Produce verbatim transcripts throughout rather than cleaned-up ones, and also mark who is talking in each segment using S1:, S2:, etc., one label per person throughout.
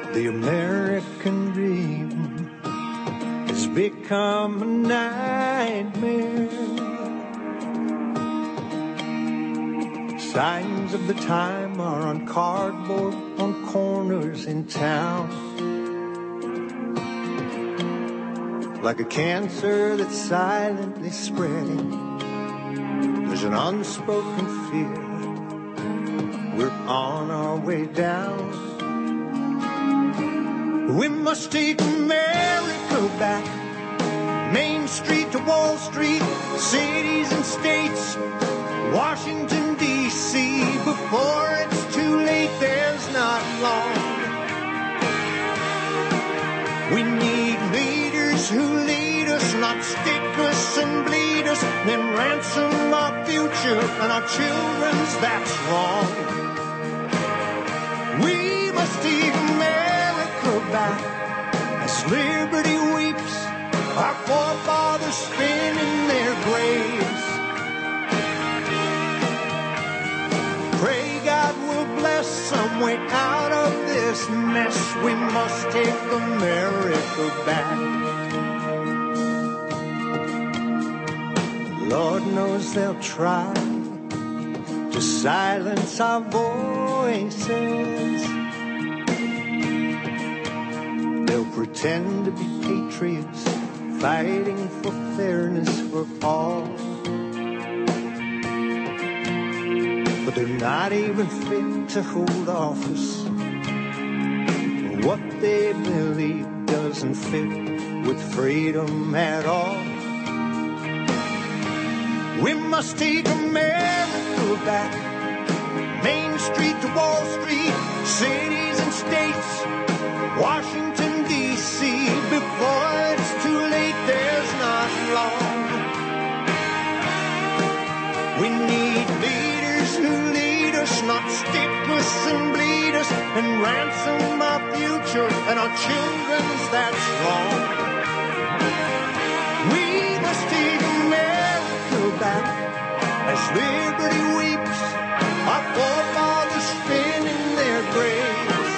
S1: The American dream has become a nightmare. Signs of the time are on cardboard on corners in town. Like a cancer that's silently spreading, there's an unspoken fear. We're on our way down. We must take America back. Main Street to Wall Street, cities and states, Washington, D C Before it's too late, there's not long. We need leaders who lead us, not stick us and bleed us, then ransom our future and our children's, that's wrong. We must take America back as liberty weeps, our forefathers spin in their graves. Pray God will bless some way out of this mess. We must take America back. Lord knows they'll try to silence our voices. They'll pretend to be patriots, fighting for fairness for all. But they're not even fit to hold office. What they believe doesn't fit with freedom at all. We must take America back. Main Street to Wall Street, cities and states, Washington, D C Before it's too late, there's not long. We need leaders who lead us, not stick us and bleed us, and ransom our future and our children's, that's wrong. We must take America back as liberty weeps, our forefathers spin in their graves.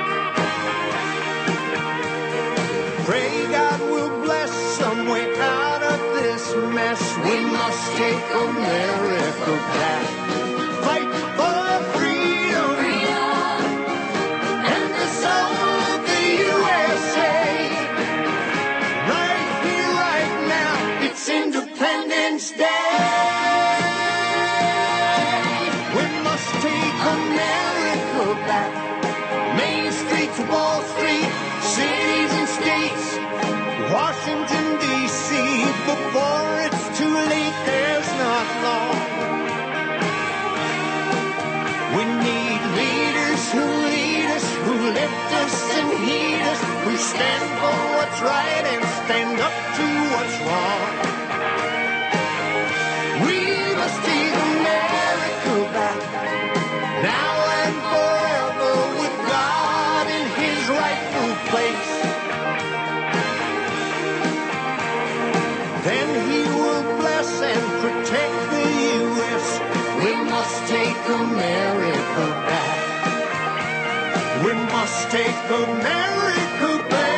S1: Pray God will bless some way out of this mess. We must take America back. Fight for freedom, freedom, and the soul of the U S A. Right here, right now, it's Independence Day. We must take America back. Main Street to Wall Street, cities and states, Washington, D C Before it's too late, there's not long. We need leaders who lead us, who lift us and heed us, who stand for what's right and stand up to what's wrong. We must take America back, now and forever, with God in his rightful place. Then he will bless and protect the U S. We must take America back. We must take America back.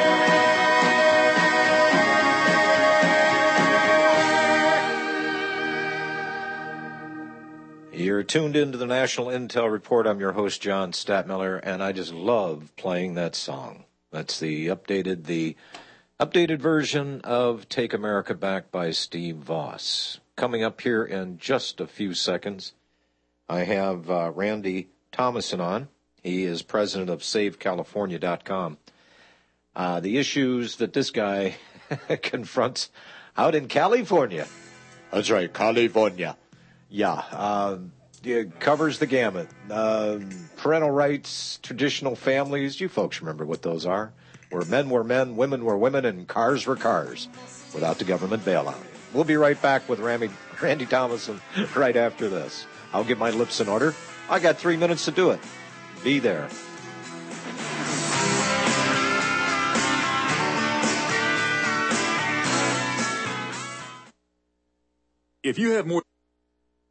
S2: You're tuned into the National Intel Report. I'm your host, John Statmiller, and I just love playing that song. That's the updated, the updated version of Take America Back by Steve Voss. Coming up here in just a few seconds, I have uh, Randy Thomason on. He is president of Save California dot com. Uh, the issues that this guy confronts out in California. That's right, California. Yeah, uh, it covers the gamut. Uh, parental rights, traditional families, you folks remember what those are. Where men were men, women were women, and cars were cars without the government bailout. We'll be right back with Randy, Randy Thomason right after this. I'll get my lips in order. I got three minutes to do it. Be there.
S3: If you have more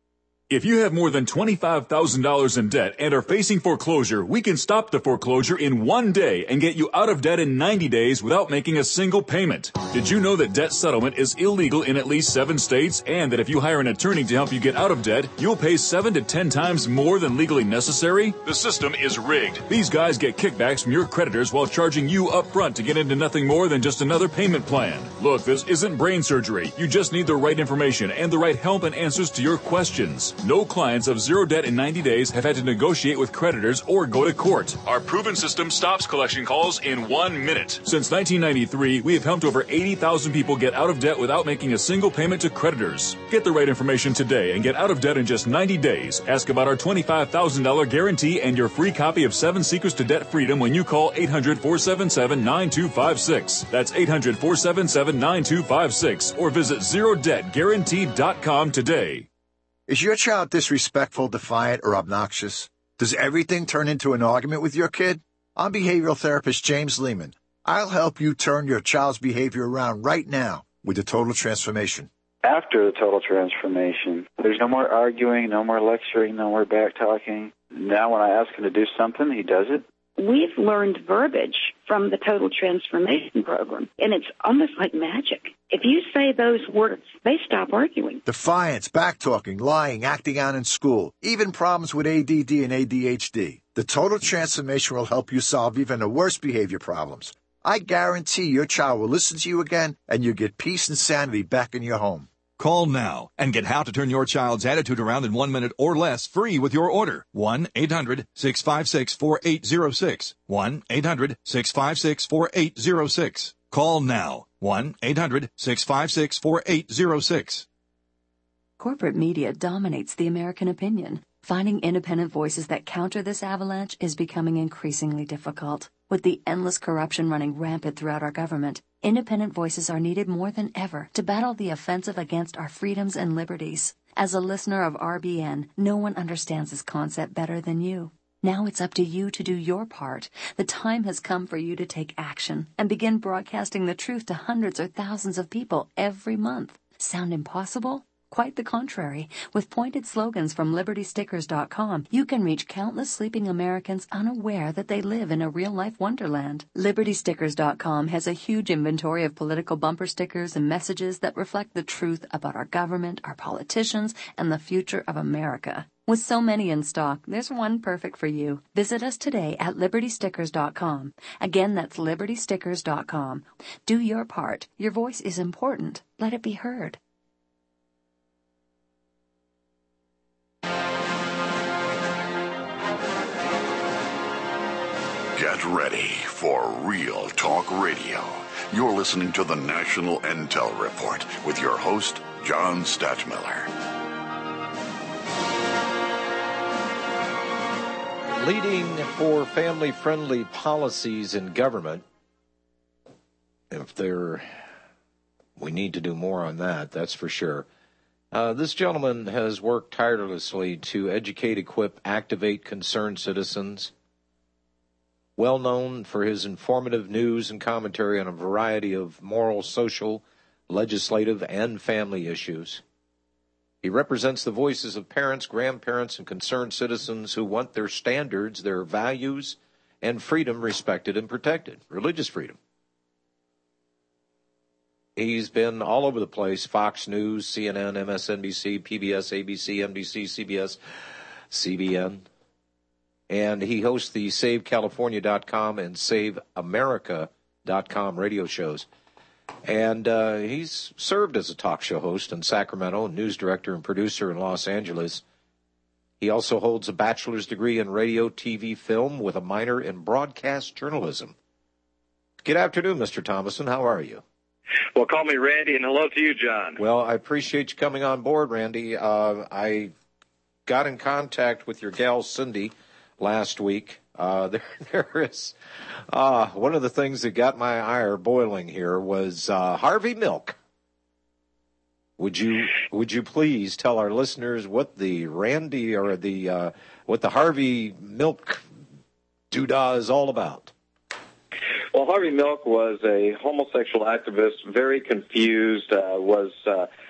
S3: If you have more than twenty-five thousand dollars in debt and are facing foreclosure, we can stop the foreclosure in one day and get you out of debt in ninety days without making a single payment. Did you know that debt settlement is illegal in at least seven states, and that if you hire an attorney to help you get out of debt, you'll pay seven to ten times more than legally necessary? The system is rigged. These guys get kickbacks from your creditors while charging you up front to get into nothing more than just another payment plan. Look, this isn't brain surgery. You just need the right information and the right help and answers to your questions. No clients of zero debt in ninety days have had to negotiate with creditors or go to court. Our proven system stops collection calls in one minute. Since nineteen ninety-three, we have helped over eighty thousand people get out of debt without making a single payment to creditors. Get the right information today and get out of debt in just ninety days. Ask about our twenty-five thousand dollars guarantee and your free copy of Seven Secrets to Debt Freedom when you call eight hundred, four seven seven, nine two five six. That's eight hundred, four seven seven, nine two five six or visit zero debt guarantee dot com today.
S4: Is your child disrespectful, defiant, or obnoxious? Does everything turn into an argument with your kid? I'm behavioral therapist James Lehman. I'll help you turn your child's behavior around right now with the Total Transformation.
S5: After the Total Transformation, there's no more arguing, no more lecturing, no more back-talking. Now when I ask him to do something, he does it.
S6: We've learned verbiage from the Total Transformation Program, and it's almost like magic. If you say those words, they stop arguing.
S4: Defiance, backtalking, lying, acting out in school, even problems with A D D and A D H D. The Total Transformation will help you solve even the worst behavior problems. I guarantee your child will listen to you again, and you'll get peace and sanity back in your home.
S7: Call now and get how to turn your child's attitude around in one minute or less free with your order. one eight hundred, six five six, four eight zero six. one eight hundred, six five six, four eight zero six. Call now. one eight hundred, six five six, four eight zero six.
S8: Corporate media dominates the American opinion. Finding independent voices that counter this avalanche is becoming increasingly difficult. With the endless corruption running rampant throughout our government, independent voices are needed more than ever to battle the offensive against our freedoms and liberties. As a listener of R B N, no one understands this concept better than you. Now it's up to you to do your part. The time has come for you to take action and begin broadcasting the truth to hundreds or thousands of people every month. Sound impossible? Quite the contrary. With pointed slogans from Liberty Stickers dot com, you can reach countless sleeping Americans unaware that they live in a real-life wonderland. Liberty Stickers dot com has a huge inventory of political bumper stickers and messages that reflect the truth about our government, our politicians, and the future of America. With so many in stock, there's one perfect for you. Visit us today at Liberty Stickers dot com. Again, that's Liberty Stickers dot com. Do your part. Your voice is important. Let it be heard.
S9: Get ready for Real Talk Radio. You're listening to the National Intel Report with your host, John Stadtmiller.
S2: Leading for family-friendly policies in government. If there, we need to do more on that, that's for sure. Uh, this gentleman has worked tirelessly to educate, equip, activate concerned citizens. Well known for his informative news and commentary on a variety of moral, social, legislative, and family issues. He represents the voices of parents, grandparents, and concerned citizens who want their standards, their values, and freedom respected and protected, religious freedom. He's been all over the place, Fox News, C N N, M S N B C, P B S, A B C, N B C, C B S, C B N. And he hosts the Save California dot com and Save America dot com radio shows. And uh, he's served as a talk show host in Sacramento, news director and producer in Los Angeles. He also holds a bachelor's degree in radio, T V, film with a minor in broadcast journalism. Good afternoon, Mister Thomason. How are you?
S10: Well, call me Randy, and hello to you, John.
S2: Well, I appreciate you coming on board, Randy. Uh, I got in contact with your gal, Cindy, last week. Uh, there, there is uh, one of the things that got my ire boiling here was uh, Harvey Milk. Would you would you please tell our listeners what the Randy or the uh, what the Harvey Milk doodah is all about?
S10: Well, Harvey Milk was a homosexual activist, very confused, uh, was uh,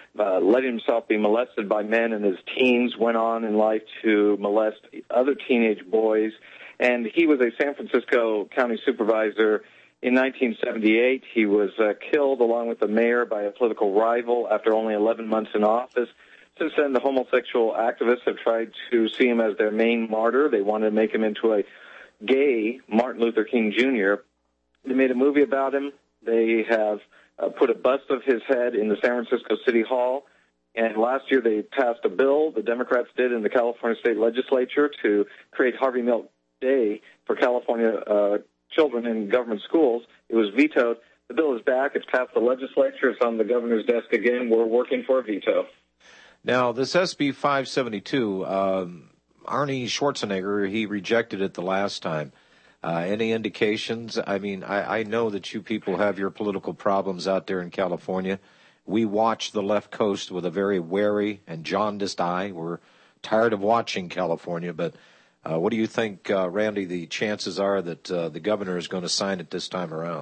S10: uh, letting himself be molested by men in his teens, went on in life to molest other teenage boys. And he was a San Francisco County supervisor in nineteen seventy-eight. He was uh, killed along with the mayor by a political rival after only eleven months in office. Since then, the homosexual activists have tried to see him as their main martyr. They wanted to make him into a gay Martin Luther King Junior They made a movie about him. They have uh, put a bust of his head in the San Francisco City Hall. And last year they passed a bill, the Democrats did in the California State Legislature, to create Harvey Milk Day for California uh, children in government schools. It was vetoed. The bill is back. It's passed the legislature. It's on the governor's desk again. We're working for a veto.
S2: Now, this S B five seventy-two, um, Arnie Schwarzenegger, he rejected it the last time. Uh, any indications? I mean, I, I know that you people have your political problems out there in California. We watch the left coast with a very wary and jaundiced eye. We're tired of watching California, but Uh, what do you think, uh, Randy, the chances are that uh, the governor is going to sign it this time around?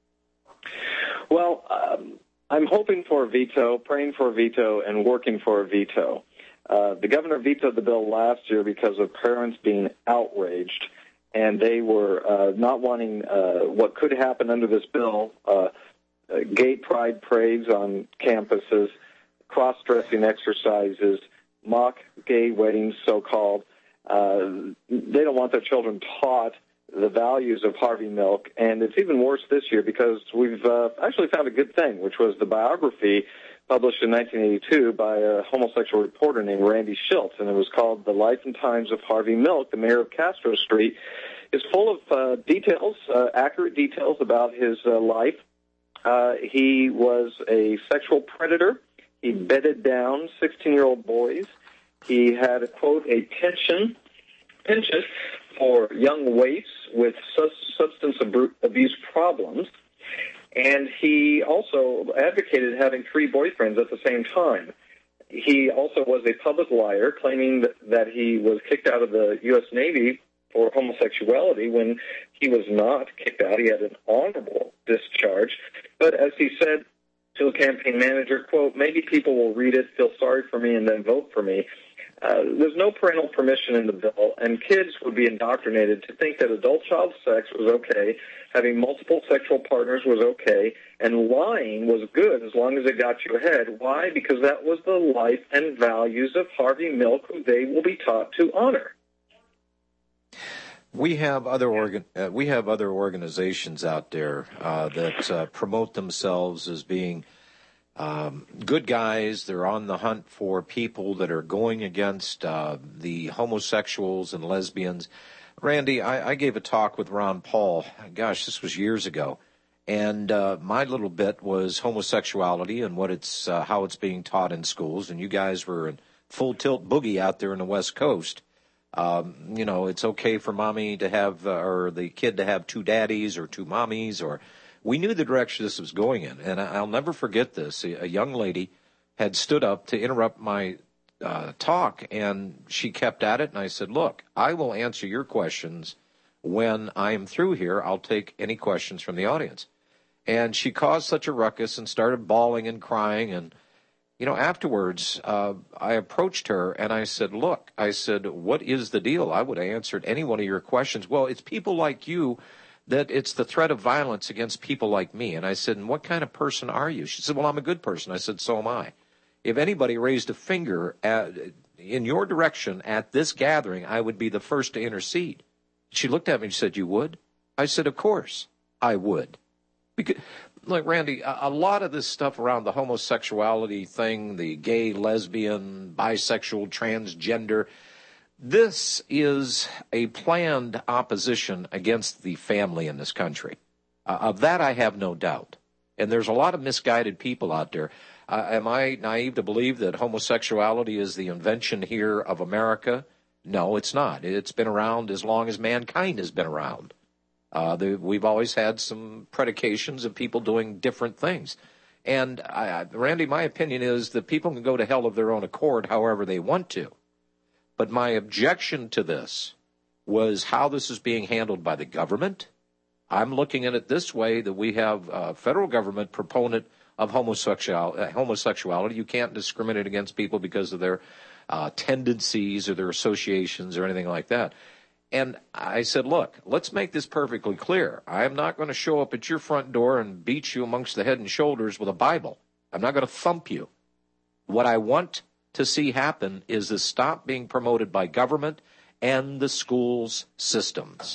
S10: Well, um, I'm hoping for a veto, praying for a veto, and working for a veto. Uh, the governor vetoed the bill last year because of parents being outraged, and they were uh, not wanting uh, what could happen under this bill, uh, uh, gay pride parades on campuses, cross-dressing exercises, mock gay weddings, so-called. Uh, they don't want their children taught the values of Harvey Milk, and it's even worse this year because we've uh, actually found a good thing, which was the biography published in nineteen eighty-two by a homosexual reporter named Randy Schiltz, and it was called The Life and Times of Harvey Milk, the mayor of Castro Street. It's full of uh, details, uh, accurate details about his uh, life. Uh, he was a sexual predator. He bedded down sixteen-year-old boys. He had, quote, a penchant, penchant for young waifs with substance abuse problems, and he also advocated having three boyfriends at the same time. He also was a public liar, claiming that, that he was kicked out of the U S Navy for homosexuality when he was not kicked out. He had an honorable discharge. But as he said to a campaign manager, quote, maybe people will read it, feel sorry for me, and then vote for me. Uh, there's no parental permission in the bill, and kids would be indoctrinated to think that adult child sex was okay, having multiple sexual partners was okay, and lying was good as long as it got you ahead. Why? Because that was the life and values of Harvey Milk, who they will be taught to honor.
S2: We have other organ, uh, we have other organizations out there uh, that uh, promote themselves as being Um, good guys. They're on the hunt for people that are going against uh, the homosexuals and lesbians. Randy, I, I gave a talk with Ron Paul. Gosh, this was years ago, and uh, my little bit was homosexuality and what it's uh, how it's being taught in schools. And you guys were in full tilt boogie out there in the West Coast. Um, you know, it's okay for mommy to have uh, or the kid to have two daddies or two mommies, or we knew the direction this was going in, and I'll never forget this. A young lady had stood up to interrupt my uh, talk, and she kept at it, and I said, look, I will answer your questions when I am through here. I'll take any questions from the audience. And she caused such a ruckus and started bawling and crying, and, you know, afterwards, uh, I approached her, and I said, look, I said, what is the deal? I would have answered any one of your questions. Well, it's people like you that it's the threat of violence against people like me. And I said, and what kind of person are you? She said, well, I'm a good person. I said, so am I. If anybody raised a finger at, in your direction at this gathering, I would be the first to intercede. She looked at me and said, you would? I said, of course I would. Because, like, Randy, a, a lot of this stuff around the homosexuality thing, the gay, lesbian, bisexual, transgender, this is a planned opposition against the family in this country. Uh, of that, I have no doubt. And there's a lot of misguided people out there. Uh, am I naive to believe that homosexuality is the invention here of America? No, it's not. It's been around as long as mankind has been around. Uh, the, we've always had some predications of people doing different things. And, I, Randy, my opinion is that people can go to hell of their own accord however they want to. But my objection to this was how this is being handled by the government. I'm looking at it this way, that we have a federal government proponent of homosexual, uh, homosexuality. You can't discriminate against people because of their uh, tendencies or their associations or anything like that. And I said, look, let's make this perfectly clear. I am not going to show up at your front door and beat you amongst the head and shoulders with a Bible. I'm not going to thump you. What I want to see happen is this stop being promoted by government and the schools systems.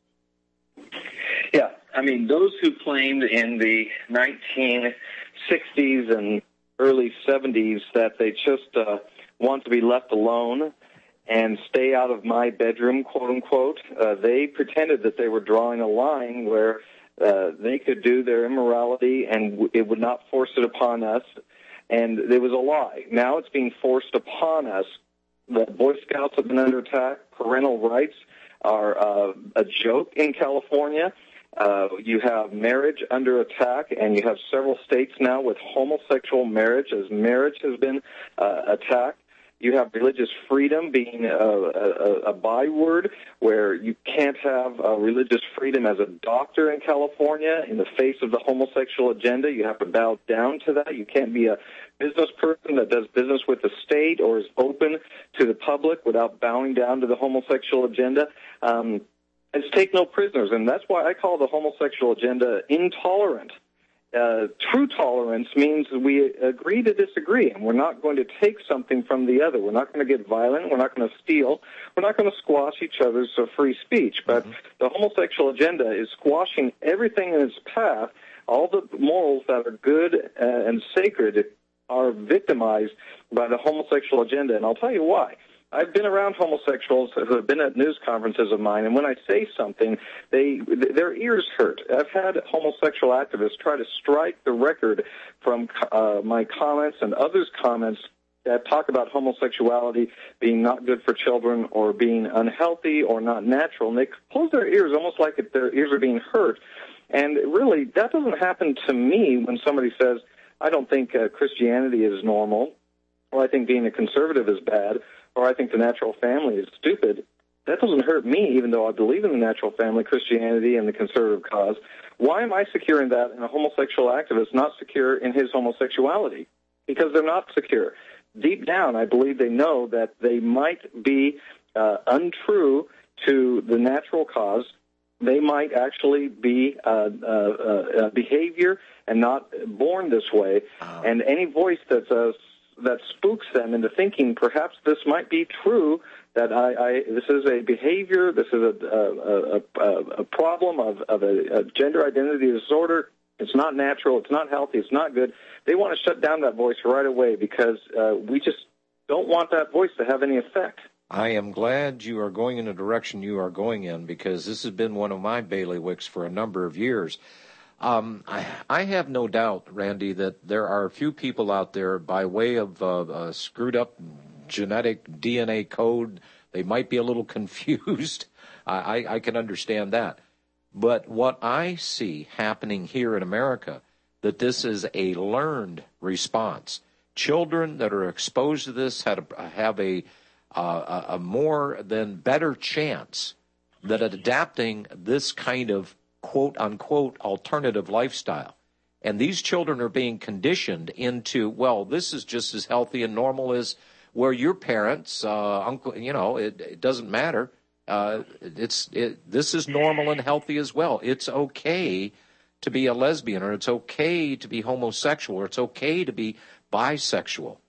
S10: Yeah, I mean, those who claimed in the nineteen sixties and early seventies that they just uh, want to be left alone and stay out of my bedroom, quote unquote, uh, they pretended that they were drawing a line where uh, they could do their immorality and w- it would not force it upon us. And it was a lie. Now it's being forced upon us. The Boy Scouts have been under attack. Parental rights are uh, a joke in California. Uh, you have marriage under attack, and you have several states now with homosexual marriage, as marriage has been uh, attacked. You have religious freedom being a, a, a byword, where you can't have uh, religious freedom as a doctor in California in the face of the homosexual agenda. You have to bow down to that. You can't be a business person that does business with the state or is open to the public without bowing down to the homosexual agenda. Um, it's take no prisoners, and that's why I call the homosexual agenda intolerant. Uh, true tolerance means we agree to disagree, and we're not going to take something from the other. We're not going to get violent. We're not going to steal. We're not going to squash each other's uh, free speech. But mm-hmm. the homosexual agenda is squashing everything in its path. All the morals that are good uh, and sacred are victimized by the homosexual agenda, and I'll tell you why. I've been around homosexuals who have been at news conferences of mine, and when I say something, they their ears hurt. I've had homosexual activists try to strike the record from uh, my comments and others' comments that talk about homosexuality being not good for children or being unhealthy or not natural, and they close their ears almost like if their ears are being hurt. And really, that doesn't happen to me when somebody says, I don't think uh, Christianity is normal, or I think being a conservative is bad, or I think the natural family is stupid. That doesn't hurt me, even though I believe in the natural family, Christianity, and the conservative cause. Why am I secure in that and a homosexual activist not secure in his homosexuality? Because they're not secure. Deep down, I believe they know that they might be uh, untrue to the natural cause. They might actually be uh, uh, uh, behavior and not born this way. Oh. And any voice that's uh, that spooks them into thinking perhaps this might be true, that I, I this is a behavior, this is a, a, a, a problem of, of a, a gender identity disorder. It's not natural, it's not healthy, it's not good. They want to shut down that voice right away because uh, we just don't want that voice to have any effect.
S2: I am glad you are going in the direction you are going in, because this has been one of my bailiwicks for a number of years. Um, I, I have no doubt, Randy, that there are a few people out there by way of uh, uh, screwed up genetic D N A code. They might be a little confused. I, I, I can understand that. But what I see happening here in America, that this is a learned response. Children that are exposed to this have a, have a, uh, a more than better chance that adapting this kind of quote-unquote alternative lifestyle. And these children are being conditioned into, well, this is just as healthy and normal as where your parents, uh, uncle, you know, it, it doesn't matter. Uh, it's it, this is normal and healthy as well. It's okay to be a lesbian, or it's okay to be homosexual, or it's okay to be bisexual.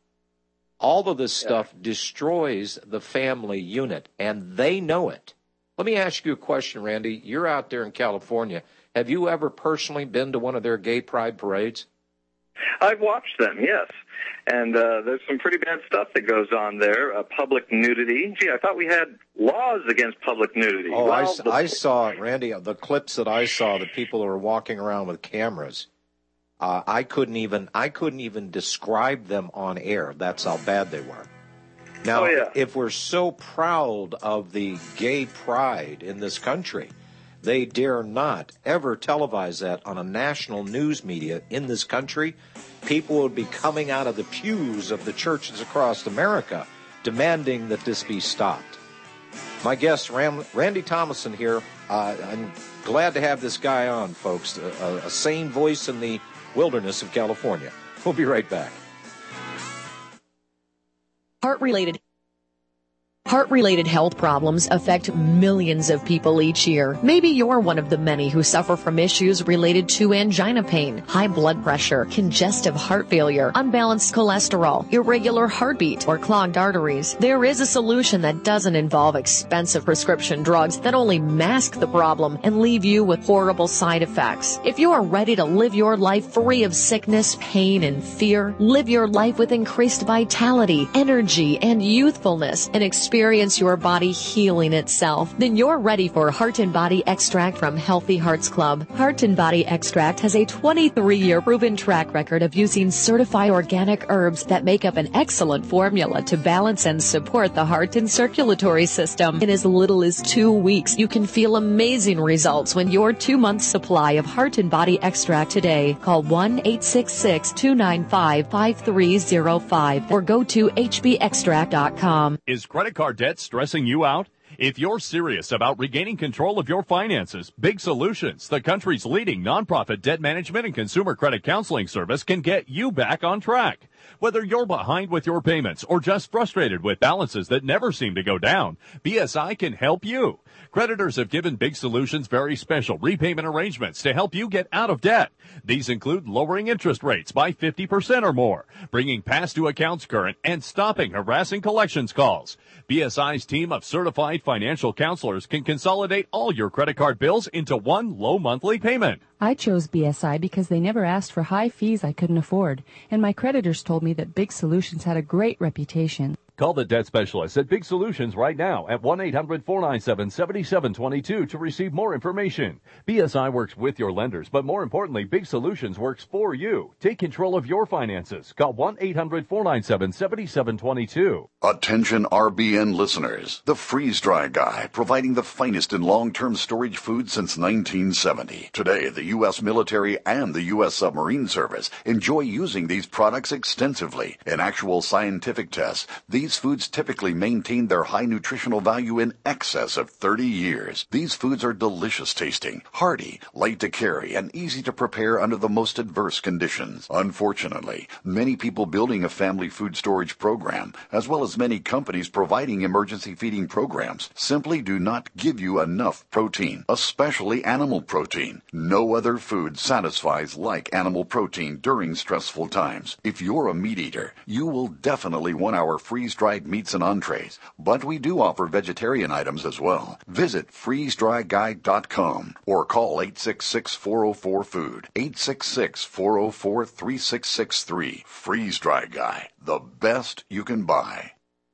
S2: All of this stuff yeah. destroys the family unit, and they know it. Let me ask you a question, Randy. You're out there in California. Have you ever personally been to one of their gay pride parades?
S10: I've watched them, yes. And uh, there's some pretty bad stuff that goes on there. Uh, public nudity. Gee, I thought we had laws against public nudity.
S2: Oh,
S10: well,
S2: I,
S10: the...
S2: I saw, Randy, the clips that I saw, the people who were walking around with cameras, uh, I couldn't even I couldn't even describe them on air. That's how bad they were. Now,
S10: oh, yeah.
S2: if we're so proud of the gay pride in this country, they dare not ever televise that on a national news media in this country. People would be coming out of the pews of the churches across America demanding that this be stopped. My guest, Ram- Randy Thomason here. Uh, I'm glad to have this guy on, folks. A, a sane voice in the wilderness of California. We'll be right back.
S11: Heart-related Heart-related health problems affect millions of people each year. Maybe you're one of the many who suffer from issues related to angina pain, high blood pressure, congestive heart failure, unbalanced cholesterol, irregular heartbeat, or clogged arteries. There is a solution that doesn't involve expensive prescription drugs that only mask the problem and leave you with horrible side effects. If you are ready to live your life free of sickness, pain, and fear, live your life with increased vitality, energy, and youthfulness, and experience Experience your body healing itself, then you're ready for Heart and Body Extract from Healthy Hearts Club. Heart and Body Extract has a twenty-three year proven track record of using certified organic herbs that make up an excellent formula to balance and support the heart and circulatory system. In as little as two weeks, you can feel amazing results when your two-month supply of Heart and Body Extract today. Call one eight six six, two nine five, five three zero five or go to h b extract dot com.
S12: Is credit card debt stressing you out? If you're serious about regaining control of your finances, Big Solutions, the country's leading nonprofit debt management and consumer credit counseling service, can get you back on track. Whether you're behind with your payments or just frustrated with balances that never seem to go down, B S I can help you. Creditors have given Big Solutions very special repayment arrangements to help you get out of debt. These include lowering interest rates by fifty percent or more, bringing past due accounts current, and stopping harassing collections calls. B S I's team of certified financial counselors can consolidate all your credit card bills into one low monthly payment.
S13: I chose B S I because they never asked for high fees I couldn't afford, and my creditors told me that Big Solutions had a great reputation.
S12: Call the debt specialist at Big Solutions right now at one eight hundred, four nine seven, seven seven two two to receive more information. B S I works with your lenders, but more importantly, Big Solutions works for you. Take control of your finances. Call one eight hundred, four nine seven, seven seven two two.
S9: Attention R B N listeners. The Freeze Dry Guy, providing the finest in long-term storage food since nineteen seventy. Today, the U S military and the U S submarine service enjoy using these products extensively. In actual scientific tests, these These foods typically maintain their high nutritional value in excess of thirty years. These foods are delicious tasting, hearty, light to carry, and easy to prepare under the most adverse conditions. Unfortunately, many people building a family food storage program, as well as many companies providing emergency feeding programs, simply do not give you enough protein, especially animal protein. No other food satisfies like animal protein during stressful times. If you're a meat eater, you will definitely want our freeze dried meats and entrees, but we do offer vegetarian items as well. Visit freeze dry guide dot com or call eight six six, four oh four, food, eight six six, four oh four, three six six three. Freeze Dry Guy, the best you can buy.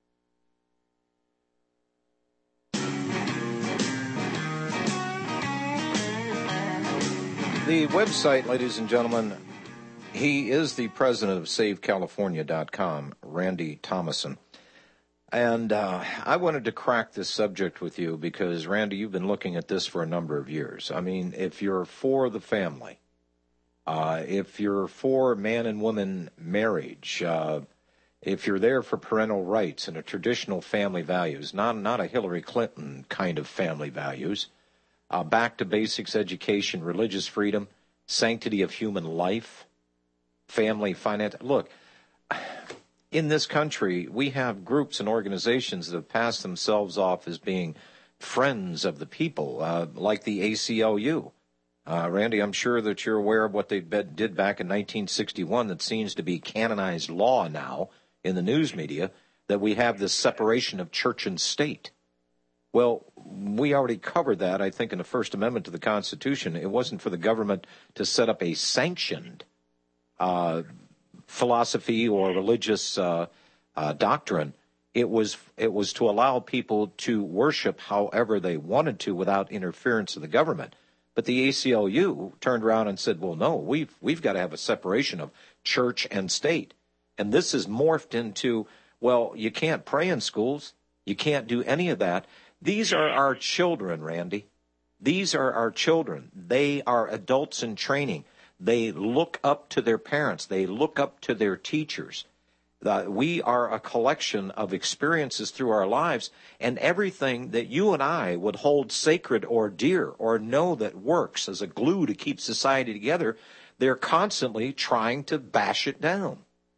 S2: The website, ladies and gentlemen, he is the president of save california dot com, Randy Thomason. And uh, I wanted to crack this subject with you because, Randy, you've been looking at this for a number of years. I mean, if you're for the family, uh, if you're for man and woman marriage, uh, if you're there for parental rights and a traditional family values, not, not a Hillary Clinton kind of family values, uh, back to basics education, religious freedom, sanctity of human life, family finance. Look, in this country, we have groups and organizations that have passed themselves off as being friends of the people, uh, like the A C L U. Uh, Randy, I'm sure that you're aware of what they did back in nineteen sixty-one that seems to be canonized law now in the news media, that we have this separation of church and state. Well, we already covered that, I think, in the First Amendment to the Constitution. It wasn't for the government to set up a sanctioned uh philosophy or religious uh, uh, doctrine. It was it was to allow people to worship however they wanted to without interference of the government. But the A C L U turned around and said, well, no, we've, we've got to have a separation of church and state. And this has morphed into, well, you can't pray in schools. You can't do any of that. These are our children, Randy. These are our children. They are adults in training. They look up to their parents. They look up to their teachers. Uh, we are a collection of experiences through our lives, and everything that you and I would hold sacred or dear or know that works as a glue to keep society together, they're constantly trying to bash it down.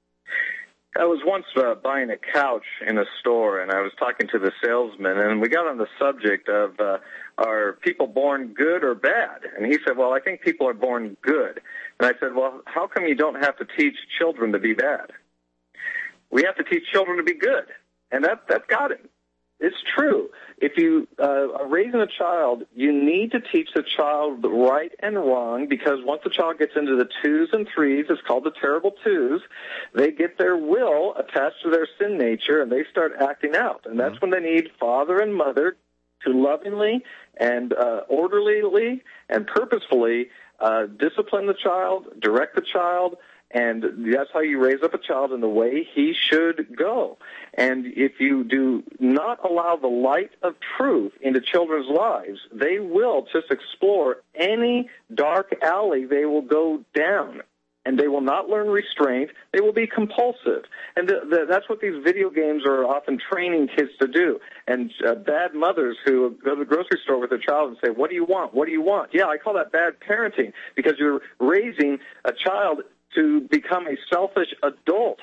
S10: I was once uh, buying a couch in a store, and I was talking to the salesman, and we got on the subject of uh, are people born good or bad? And he said, well, I think people are born good. And I said, well, how come you don't have to teach children to be bad? We have to teach children to be good. And that, that got it. It's true. If you uh, are raising a child, you need to teach the child right and wrong, because once the child gets into the twos and threes, it's called the terrible twos, they get their will attached to their sin nature, and they start acting out. And that's when they need father and mother to lovingly and uh, orderly and purposefully uh, discipline the child, direct the child, and that's how you raise up a child in the way he should go. And if you do not allow the light of truth into children's lives, they will just explore any dark alley they will go down. And they will not learn restraint. They will be compulsive. And the, the, that's what these video games are often training kids to do. And uh, bad mothers who go to the grocery store with their child and say, what do you want? What do you want? Yeah, I call that bad parenting, because you're raising a child to become a selfish adult.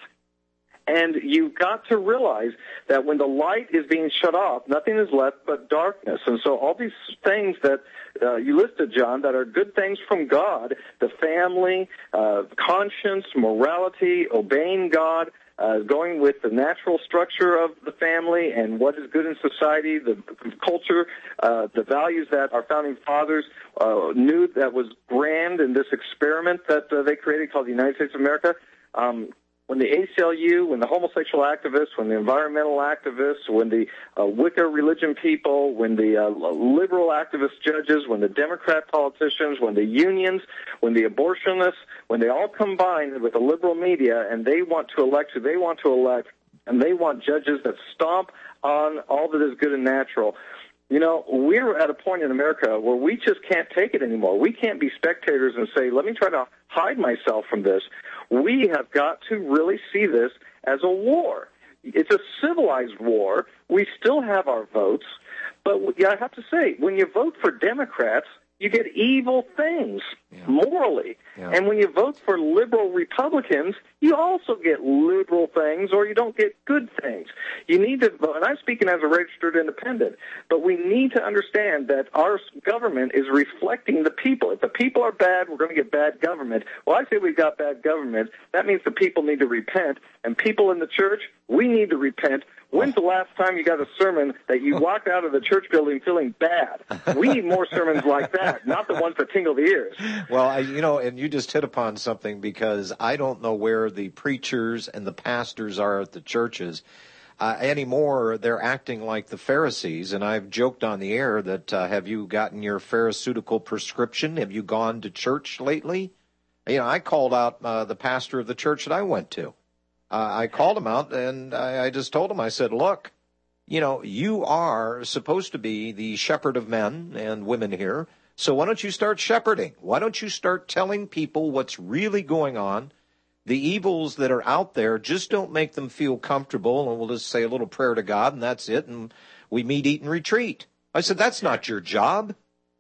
S10: And you've got to realize that when the light is being shut off, nothing is left but darkness. And so all these things that uh, you listed, John, that are good things from God, the family, uh, conscience, morality, obeying God, uh, going with the natural structure of the family and what is good in society, the culture, uh, the values that our founding fathers uh, knew that was grand in this experiment that uh, they created called the United States of America. Um, When the A C L U, when the homosexual activists, when the environmental activists, when the uh, Wicca religion people, when the uh, liberal activist judges, when the Democrat politicians, when the unions, when the abortionists, when they all combine with the liberal media and they want to elect who they want to elect, and they want judges that stomp on all that is good and natural. You know, we're at a point in America where we just can't take it anymore. We can't be spectators and say, let me try to hide myself from this. We have got to really see this as a war. It's a civilized war. We still have our votes. But yeah, I have to say, when you vote for Democrats, you get evil things yeah. morally. Yeah. And when you vote for liberal Republicans, you also get liberal things, or you don't get good things. You need to vote, and I'm speaking as a registered independent, but we need to understand that our government is reflecting the people. If the people are bad, we're going to get bad government. Well, I say we've got bad government. That means the people need to repent, and people in the church, we need to repent. When's the last time you got a sermon that you walked out of the church building feeling bad? We need more sermons like that, not the ones that tingle the ears.
S2: Well, I, you know, and you just hit upon something, because I don't know where the preachers and the pastors are at the churches. Uh, anymore, they're acting like the Pharisees, and I've joked on the air that uh, have you gotten your pharisaical prescription? Have you gone to church lately? You know, I called out uh, the pastor of the church that I went to. Uh, I called him out, and I, I just told him, I said, look, you know, you are supposed to be the shepherd of men and women here, so why don't you start shepherding? Why don't you start telling people what's really going on? The evils that are out there, just don't make them feel comfortable, and we'll just say a little prayer to God, and that's it, and we meet, eat, and retreat. I said, that's not your job.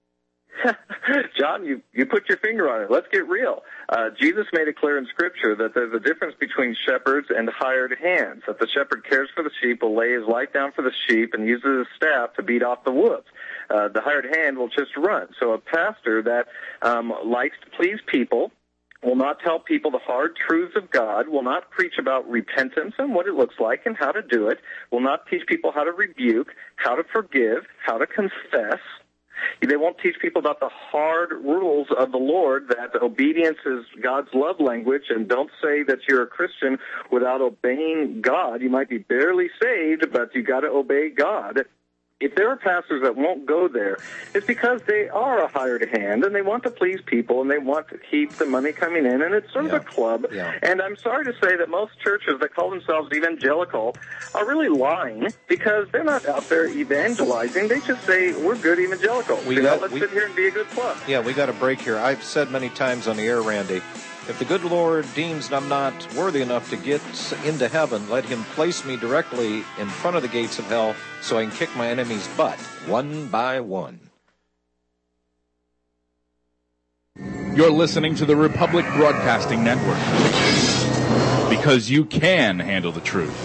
S10: John, you, you put your finger on it. Let's get real. Uh, Jesus made it clear in Scripture that there's a difference between shepherds and hired hands, that the shepherd cares for the sheep, will lay his life down for the sheep, and uses his staff to beat off the wolves. Uh, the hired hand will just run. So a pastor that um, likes to please people, will not tell people the hard truths of God, will not preach about repentance and what it looks like and how to do it, will not teach people how to rebuke, how to forgive, how to confess. They won't teach people about the hard rules of the Lord, that obedience is God's love language, and don't say that you're a Christian without obeying God. You might be barely saved, but you got to obey God. If there are pastors that won't go there, it's because they are a hired hand, and they want to please people, and they want to keep the money coming in, and it's sort
S2: yeah.
S10: of a club.
S2: Yeah.
S10: And I'm sorry to say that most churches that call themselves evangelical are really lying, because they're not out there evangelizing. They just say, we're good evangelical.
S2: We
S10: you
S2: got,
S10: know, let's
S2: we,
S10: sit here and be a good club.
S2: Yeah, we got a break here. I've said many times on the air, Randy, if the good Lord deems I'm not worthy enough to get into heaven, let him place me directly in front of the gates of hell so I can kick my enemy's butt one by one.
S14: You're listening to the Republic Broadcasting Network. Because you can handle the truth.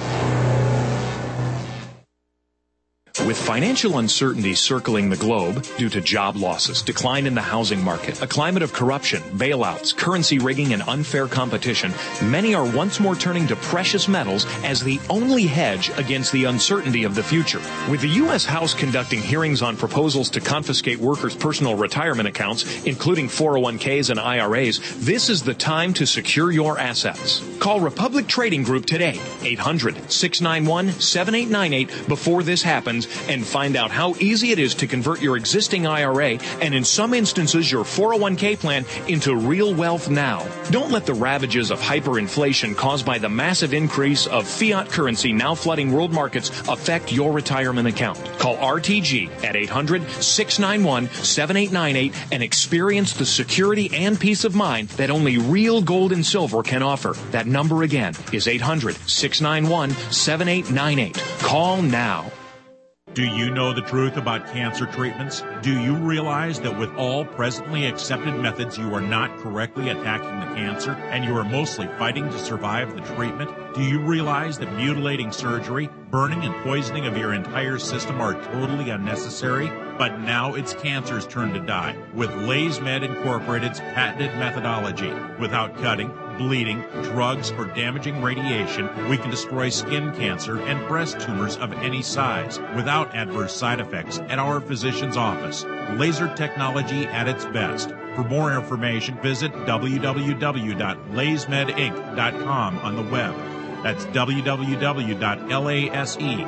S15: With financial uncertainty circling the globe due to job losses, decline in the housing market, a climate of corruption, bailouts, currency rigging, and unfair competition, many are once more turning to precious metals as the only hedge against the uncertainty of the future. With the U S House conducting hearings on proposals to confiscate workers' personal retirement accounts, including four oh one k's and I R A's, this is the time to secure your assets. Call Republic Trading Group today, eight hundred, six nine one, seven eight nine eight, before this happens, and find out how easy it is to convert your existing I R A and, in some instances, your four oh one k plan into real wealth now. Don't let the ravages of hyperinflation caused by the massive increase of fiat currency now flooding world markets affect your retirement account. Call R T G at eight hundred, six nine one, seven eight nine eight and experience the security and peace of mind that only real gold and silver can offer. That number again is eight hundred, six nine one, seven eight nine eight. Call now.
S16: Do you know the truth about cancer treatments? Do you realize that with all presently accepted methods, you are not correctly attacking the cancer and you are mostly fighting to survive the treatment? Do you realize that mutilating surgery, burning and poisoning of your entire system are totally unnecessary? But now it's cancer's turn to die with LaysMed Incorporated's patented methodology. Without cutting, bleeding, drugs, or damaging radiation, we can destroy skin cancer and breast tumors of any size without adverse side effects at our physician's office. Laser technology at its best. For more information, visit w w w dot lays med inc dot com on the web. That's w w w dot laysmed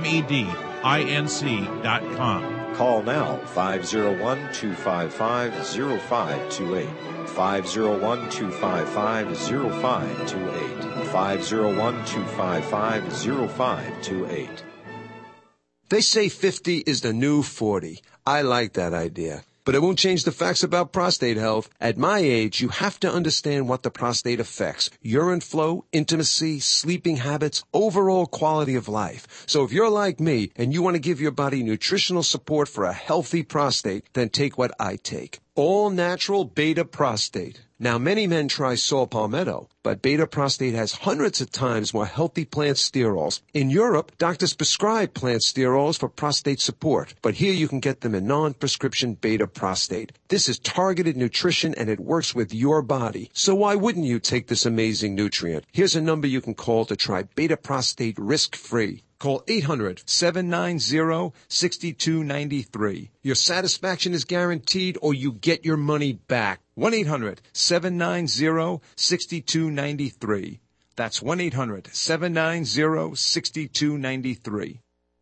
S16: inc dot com.
S2: Call now, five oh one, two five five, oh five two eight. five oh one, two five five, oh five two eight. five oh one, two five five, oh five two eight.
S17: They say fifty is the new forty. I like that idea. But it won't change the facts about prostate health. At my age, you have to understand what the prostate affects. Urine flow, intimacy, sleeping habits, overall quality of life. So if you're like me and you want to give your body nutritional support for a healthy prostate, then take what I take. All natural beta prostate. Now, many men try saw palmetto, but beta prostate has hundreds of times more healthy plant sterols. In Europe, doctors prescribe plant sterols for prostate support, but here you can get them in non-prescription beta prostate. This is targeted nutrition and it works with your body. So why wouldn't you take this amazing nutrient? Here's a number you can call to try beta prostate risk-free. Call eight hundred, seven nine zero, six two nine three. Your satisfaction is guaranteed or you get your money back. one eight hundred, seven nine zero, six two nine three. That's one eight hundred, seven nine zero, six two nine three.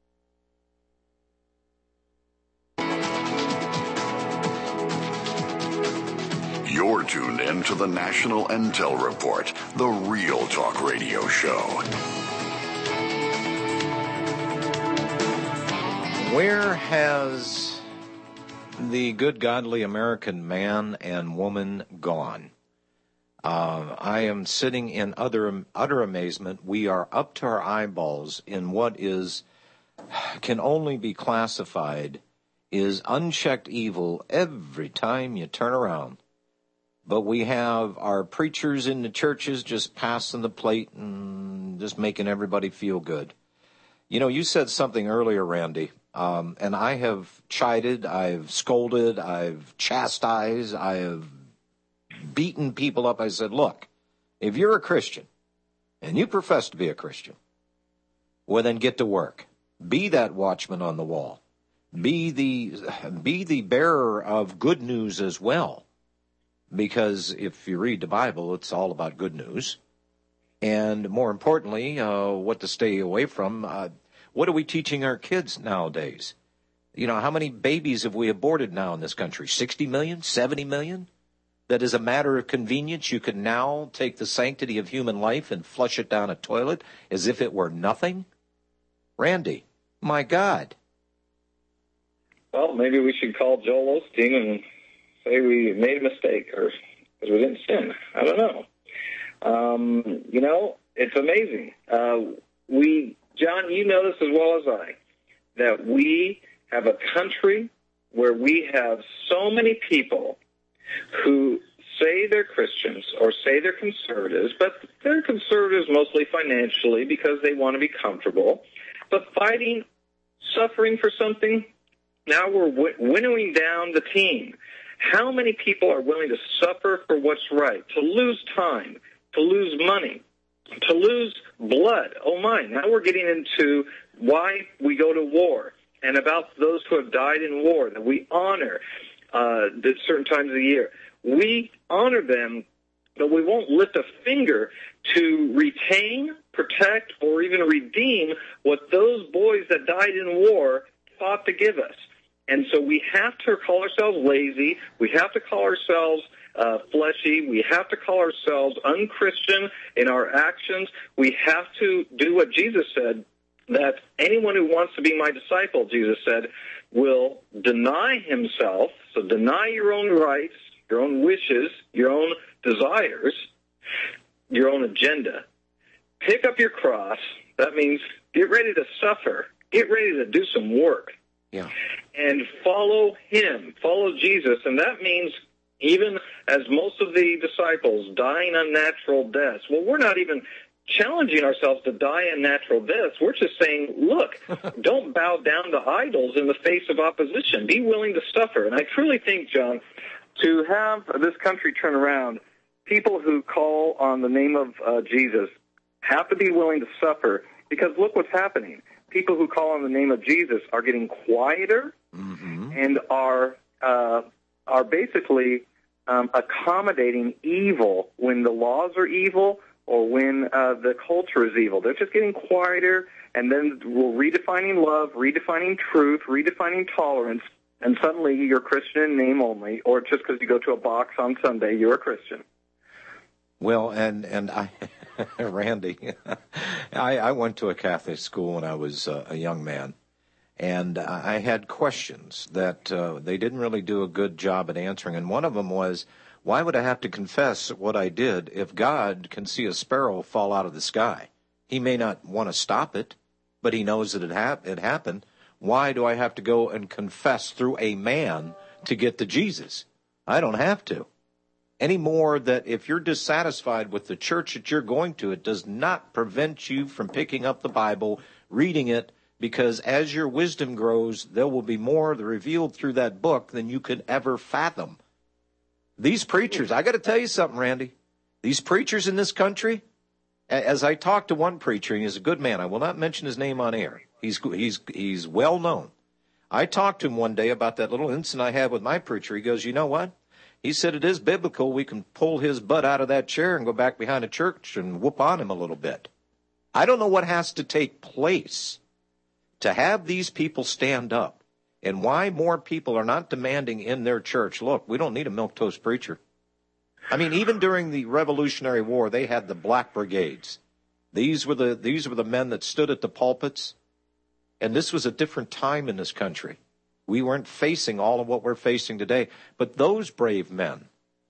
S9: You're tuned in to the National Intel Report, the Real Talk Radio Show.
S2: Where has the good, godly American man and woman gone? Uh, I am sitting in utter, utter amazement. We are up to our eyeballs in what is can only be classified is unchecked evil every time you turn around. But we have our preachers in the churches just passing the plate and just making everybody feel good. You know, you said something earlier, Randy. Um, and I have chided, I've scolded, I've chastised, I have beaten people up. I said, look, if you're a Christian and you profess to be a Christian, well, then get to work. Be that watchman on the wall. Be the, be the bearer of good news as well. Because if you read the Bible, it's all about good news. And more importantly, uh, what to stay away from. Uh, What are we teaching our kids nowadays? You know, how many babies have we aborted now in this country? sixty million? seventy million? That as a matter of convenience, you can now take the sanctity of human life and flush it down a toilet as if it were nothing? Randy, my God.
S10: Well, maybe we should call Joel Osteen and say we made a mistake or because we didn't sin. I don't know. Um, you know, it's amazing. Uh, we... John, you know this as well as I, that we have a country where we have so many people who say they're Christians or say they're conservatives, but they're conservatives mostly financially because they want to be comfortable, but fighting, suffering for something, now we're w- winnowing down the team. How many people are willing to suffer for what's right, to lose time, to lose money, to lose blood? Oh, my, now we're getting into why we go to war and about those who have died in war, that we honor uh, at certain times of the year. We honor them, but we won't lift a finger to retain, protect, or even redeem what those boys that died in war fought to give us. And so we have to call ourselves lazy. We have to call ourselves uh, fleshy. We have to call ourselves unchristian in our actions. We have to do what Jesus said, that anyone who wants to be my disciple, Jesus said, will deny himself. So deny your own rights, your own wishes, your own desires, your own agenda. Pick up your cross. That means get ready to suffer. Get ready to do some work.
S2: Yeah.
S10: And follow him, follow Jesus. And that means even as most of the disciples dying unnatural deaths. Well, we're not even challenging ourselves to die unnatural deaths. We're just saying, look, don't bow down to idols in the face of opposition. Be willing to suffer. And I truly think, John, to have this country turn around, people who call on the name of uh, Jesus have to be willing to suffer, because look what's happening. People who call on the name of Jesus are getting quieter mm-hmm. and are uh, are basically um, accommodating evil when the laws are evil or when uh, the culture is evil. They're just getting quieter, and then we're redefining love, redefining truth, redefining tolerance, and suddenly you're Christian in name only, or just because you go to a box on Sunday, you're a Christian.
S2: Well, and, and I, Randy, I, I went to a Catholic school when I was uh, a young man, and I had questions that uh, they didn't really do a good job at answering, and one of them was, why would I have to confess what I did if God can see a sparrow fall out of the sky? He may not want to stop it, but he knows that it, hap- it happened. Why do I have to go and confess through a man to get to Jesus? I don't have to. Any more that if you're dissatisfied with the church that you're going to, it does not prevent you from picking up the Bible, reading it, because as your wisdom grows, there will be more revealed through that book than you could ever fathom. These preachers, I got to tell you something, Randy. These preachers in this country, as I talked to one preacher, and he's a good man. I will not mention his name on air. He's he's he's well known. I talked to him one day about that little incident I had with my preacher. He goes, you know what? He said it is biblical. We can pull his butt out of that chair and go back behind a church and whoop on him a little bit. I don't know what has to take place to have these people stand up, and why more people are not demanding in their church, look, we don't need a milquetoast preacher. I mean, even during the Revolutionary War, they had the Black Brigades. These were the these were the men that stood at the pulpits, and this was a different time in this country. We weren't facing all of what we're facing today. But those brave men,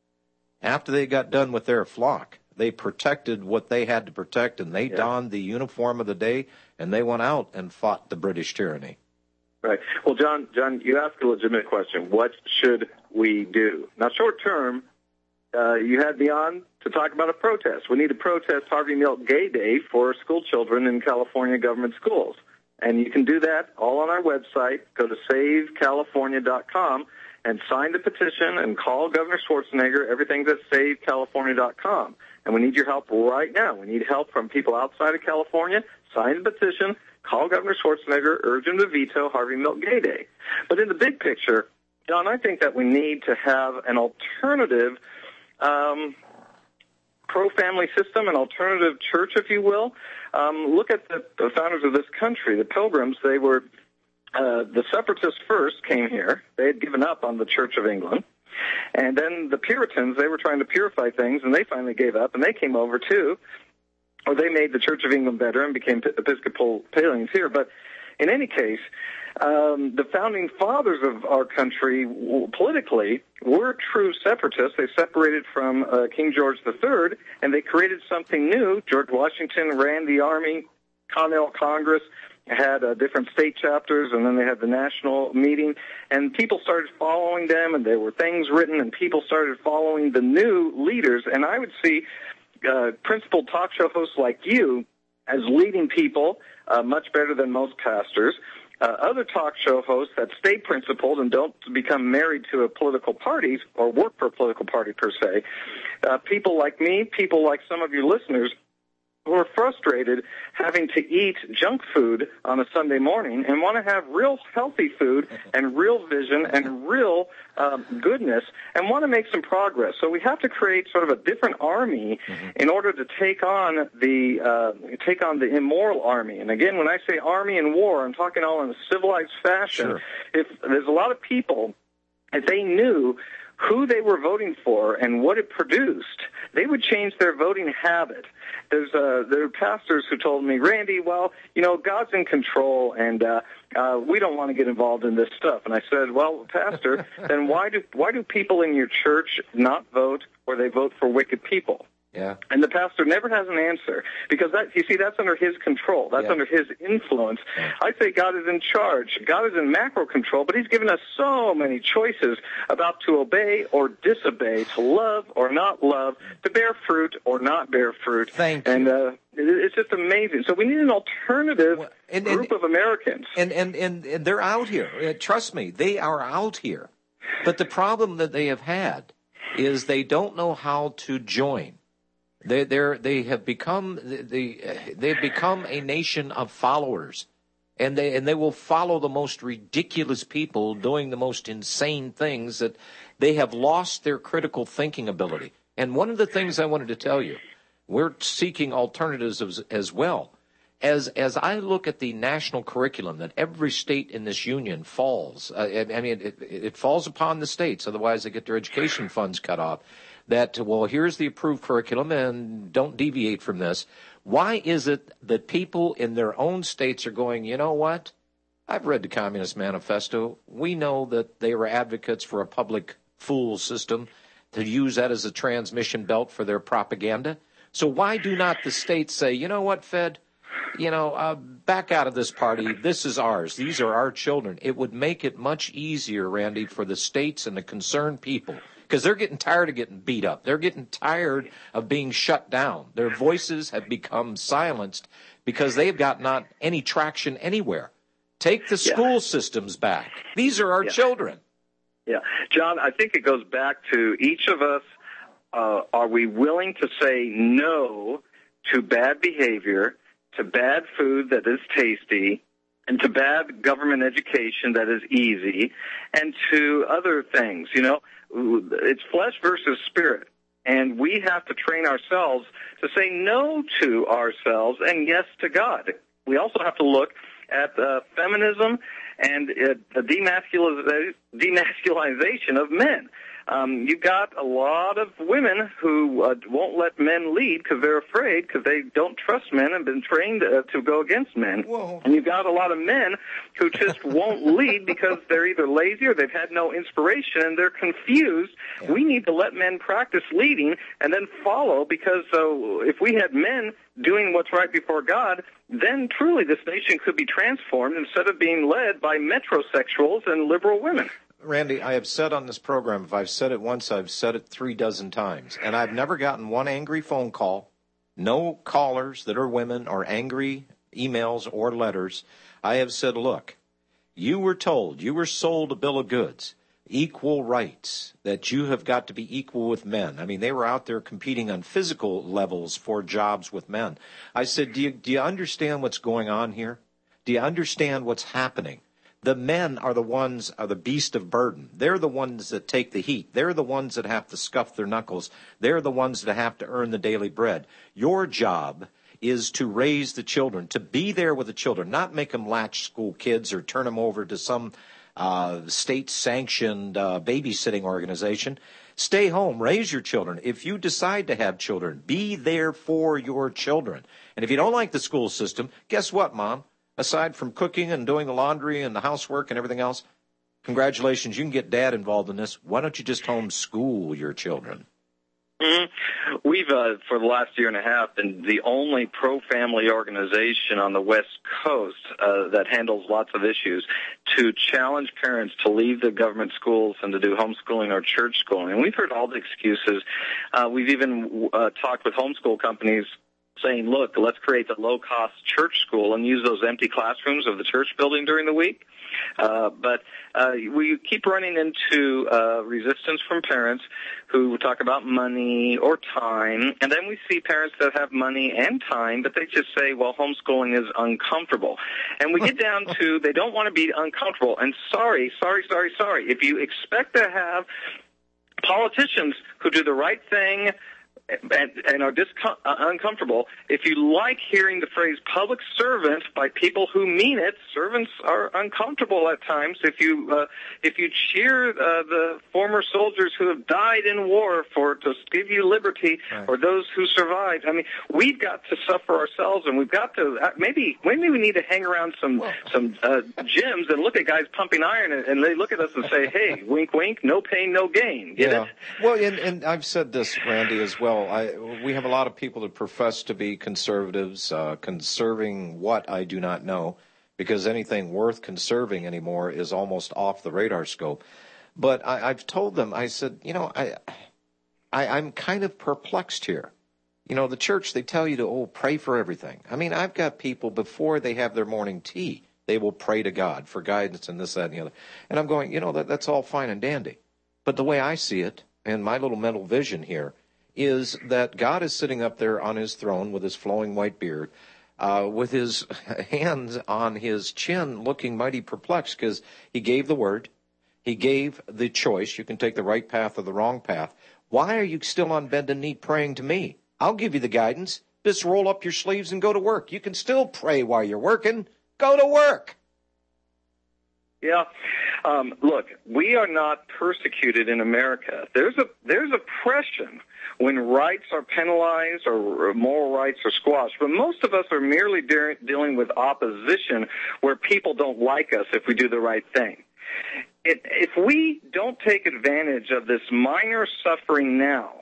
S2: after they got done with their flock, they protected what they had to protect, and they yeah. donned the uniform of the day, and they went out and fought the British tyranny.
S10: Right. Well, John, John, you asked a legitimate question. What should we do? Now, short term, uh, you had me on to talk about a protest. We need to protest Harvey Milk Gay Day for school children in California government schools. And you can do that all on our website. Go to save california dot com and sign the petition and call Governor Schwarzenegger. Everything's at save california dot com. And we need your help right now. We need help from people outside of California. Sign the petition, call Governor Schwarzenegger, urge him to veto Harvey Milk Gay Day. But in the big picture, John, I think that we need to have an alternative um, pro-family system, an alternative church, if you will. Um, look at the, the founders of this country, the Pilgrims. They were, uh, the separatists first came here. They had given up on the Church of England. And then the Puritans, they were trying to purify things, and they finally gave up, and they came over too. Or they made the Church of England better and became Episcopalians here. But in any case, um, the founding fathers of our country, politically, were true separatists. They separated from uh, King George the Third, and they created something new. George Washington ran the Army, Continental Congress, had uh, different state chapters, and then they had the national meeting, and people started following them, and there were things written, and people started following the new leaders. And I would see uh, principled talk show hosts like you as leading people uh, much better than most pastors. Uh, other talk show hosts that stay principled and don't become married to a political party or work for a political party per se. Uh, people like me, people like some of your listeners, who are frustrated having to eat junk food on a Sunday morning and want to have real healthy food and real vision and real um, goodness and want to make some progress. So we have to create sort of a different army mm-hmm. in order to take on the uh, take on the immoral army. And again, when I say army and war, I'm talking all in a civilized fashion. Sure. If there's a lot of people, if they knew who they were voting for and what it produced, they would change their voting habit. There's uh, there are pastors who told me, Randy, well, you know, God's in control, and uh, uh, we don't want to get involved in this stuff. And I said, well, Pastor, then why do why do people in your church not vote, or they vote for wicked people?
S2: Yeah.
S10: And the pastor never has an answer, because that, you see, that's under his control. That's yeah. under his influence. Yeah. I say God is in charge. God is in macro control, but he's given us so many choices about to obey or disobey, to love or not love, to bear fruit or not bear fruit.
S2: Thank
S10: and,
S2: you.
S10: Uh, it's just amazing. So we need an alternative
S2: well, and,
S10: group
S2: and,
S10: of Americans.
S2: And, and, and, and they're out here. Uh, trust me, they are out here. But the problem that they have had is they don't know how to join. They they they have become they they've become a nation of followers, and they and they will follow the most ridiculous people doing the most insane things. That they have lost their critical thinking ability. And one of the things I wanted to tell you, we're seeking alternatives as, as well. As as I look at the national curriculum that every state in this union falls, uh, I, I mean it, it falls upon the states. Otherwise, they get their education funds cut off. That, well, here's the approved curriculum and don't deviate from this. Why is it that people in their own states are going, you know what? I've read the Communist Manifesto. We know that they were advocates for a public fool system to use that as a transmission belt for their propaganda. So why do not the states say, you know what, Fed? You know, uh, back out of this party. This is ours. These are our children. It would make it much easier, Randy, for the states and the concerned people. Because they're getting tired of getting beat up. They're getting tired of being shut down. Their voices have become silenced because they've got not any traction anywhere. Take the school yeah. systems back. These are our
S10: yeah.
S2: children.
S10: Yeah. John, I think it goes back to each of us. Uh, are we willing to say no to bad behavior, to bad food that is tasty, and to bad government education that is easy, and to other things? You know, it's flesh versus spirit, and we have to train ourselves to say no to ourselves and yes to God. We also have to look at uh, feminism and uh, the demasculization of men. Um, you've got a lot of women who uh, won't let men lead because they're afraid, because they don't trust men and been trained uh, to go against men.
S2: Whoa.
S10: And you've got a lot of men who just won't lead because they're either lazy or they've had no inspiration and they're confused. Yeah. We need to let men practice leading and then follow, because uh, if we had men doing what's right before God, then truly this nation could be transformed instead of being led by metrosexuals and liberal women.
S2: Randy, I have said on this program, if I've said it once, I've said it three dozen times, and I've never gotten one angry phone call, no callers that are women or angry emails or letters. I have said, look, you were told, you were sold a bill of goods, equal rights, that you have got to be equal with men. I mean, they were out there competing on physical levels for jobs with men. I said, do you, do you understand what's going on here? Do you understand what's happening? The men are the ones, are the beast of burden. They're the ones that take the heat. They're the ones that have to scuff their knuckles. They're the ones that have to earn the daily bread. Your job is to raise the children, to be there with the children, not make them latch school kids or turn them over to some uh, state-sanctioned uh, babysitting organization. Stay home, raise your children. If you decide to have children, be there for your children. And if you don't like the school system, guess what, Mom? Aside from cooking and doing the laundry and the housework and everything else, congratulations, you can get Dad involved in this. Why don't you just homeschool your children?
S10: Mm-hmm. We've, uh, for the last year and a half, been the only pro-family organization on the West Coast uh, that handles lots of issues to challenge parents to leave the government schools and to do homeschooling or church schooling. And we've heard all the excuses. Uh, we've even uh, talked with homeschool companies saying, look, let's create the low-cost church school and use those empty classrooms of the church building during the week. Uh, but uh, we keep running into uh, resistance from parents who talk about money or time, and then we see parents that have money and time, but they just say, well, homeschooling is uncomfortable. And we get down to they don't want to be uncomfortable. And sorry, sorry, sorry, sorry. If you expect to have politicians who do the right thing and, and are discom- uh, uncomfortable, if you like hearing the phrase public servant by people who mean it, servants are uncomfortable at times. If you uh, if you cheer uh, the former soldiers who have died in war for to give you liberty, right, or those who survived, I mean, we've got to suffer ourselves, and we've got to uh, maybe maybe we need to hang around some well, some uh, gyms and look at guys pumping iron, and, and they look at us and say, hey, wink, wink, no pain, no gain. Get
S2: yeah.
S10: it?
S2: Well, and, and I've said this, Randy, as well. I, we have a lot of people that profess to be conservatives, uh, conserving what I do not know, because anything worth conserving anymore is almost off the radar scope. But I, I've told them, I said, you know, I, I, I'm kind of perplexed here. You know, the church, they tell you to, oh, pray for everything. I mean, I've got people, before they have their morning tea, they will pray to God for guidance and this, that, and the other. And I'm going, you know, that, that's all fine and dandy. But the way I see it, and my little mental vision here, is that God is sitting up there on his throne with his flowing white beard, uh, with his hands on his chin, looking mighty perplexed, because he gave the word. He gave the choice. You can take the right path or the wrong path. Why are you still on bended knee praying to me? I'll give you the guidance. Just roll up your sleeves and go to work. You can still pray while you're working. Go to work.
S10: Yeah. Um, look, we are not persecuted in America. There's a there's oppression when rights are penalized or moral rights are squashed. But most of us are merely de- dealing with opposition where people don't like us if we do the right thing. It, if we don't take advantage of this minor suffering now,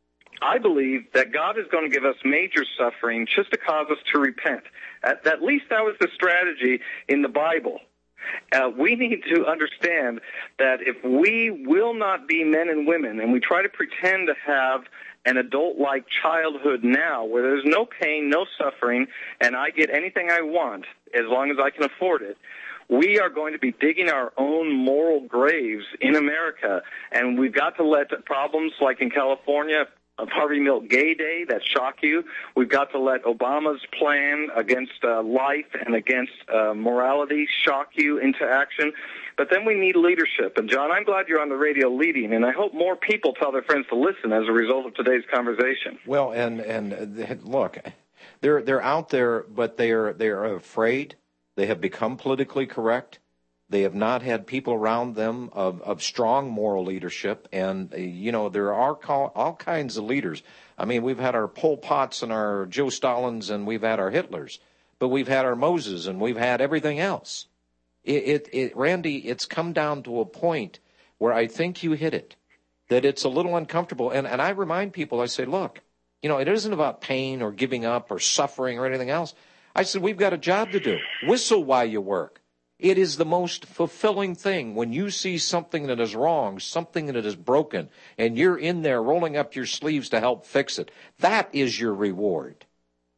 S10: I believe that God is going to give us major suffering just to cause us to repent. At, at least that was the strategy in the Bible. Uh, we need to understand that if we will not be men and women and we try to pretend to have an adult-like childhood now where there's no pain, no suffering, and I get anything I want as long as I can afford it, we are going to be digging our own moral graves in America, and we've got to let problems like in California, of Harvey Milk Gay Day that shock you. We've got to let Obama's plan against uh, life and against uh, morality shock you into action. But then we need leadership. And, John, I'm glad you're on the radio leading, and I hope more people tell their friends to listen as a result of today's conversation.
S2: Well, and, and look, they're they're out there, but they are they are afraid. They have become politically correct. They have not had people around them of, of strong moral leadership. And, uh, you know, there are all, all kinds of leaders. I mean, we've had our Pol Pots and our Joe Stalins and we've had our Hitlers. But we've had our Moses and we've had everything else. It, it, it, Randy, it's come down to a point where I think you hit it, that it's a little uncomfortable. And, and I remind people, I say, look, you know, it isn't about pain or giving up or suffering or anything else. I said, we've got a job to do. Whistle while you work. It is the most fulfilling thing when you see something that is wrong, something that is broken, and you're in there rolling up your sleeves to help fix it. That is your reward.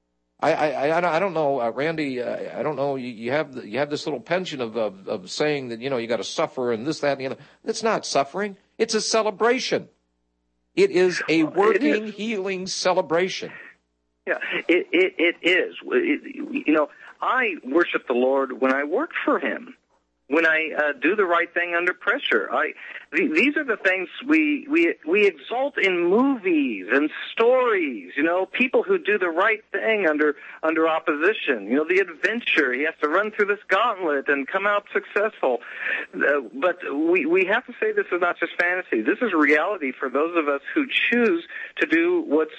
S2: I I, I don't know, uh, Randy. Uh, I don't know. You, you have the, you have this little penchant of, of of saying that you know you got to suffer and this, that, and the other. It's not suffering. It's a celebration. It is a working, is. healing celebration.
S10: Yeah, it it, it is. It, you know. I worship the Lord when I work for him, when I uh, do the right thing under pressure. I, th- these are the things we, we, we exalt in movies and stories, you know, people who do the right thing under, under opposition. You know, the adventure, he has to run through this gauntlet and come out successful. Uh, but we, we have to say this is not just fantasy. This is reality for those of us who choose to do what's